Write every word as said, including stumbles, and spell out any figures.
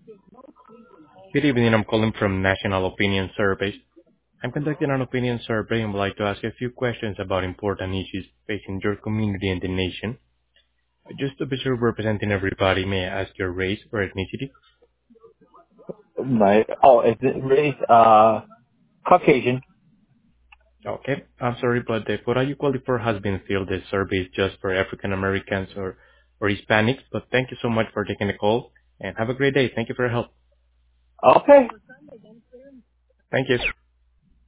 Good evening. I'm calling from National Opinion Surveys. I'm conducting an opinion survey and would like to ask a few questions about important issues facing your community and the nation. Just to be sure we're representing everybody, may I ask your race or ethnicity? My oh, is it race uh Caucasian? Okay. I'm sorry, but the quota you qualify for has been filled. The survey is just for African Americans or, or Hispanics, but thank you so much for taking the call and have a great day. Thank you for your help. Okay. Thank you.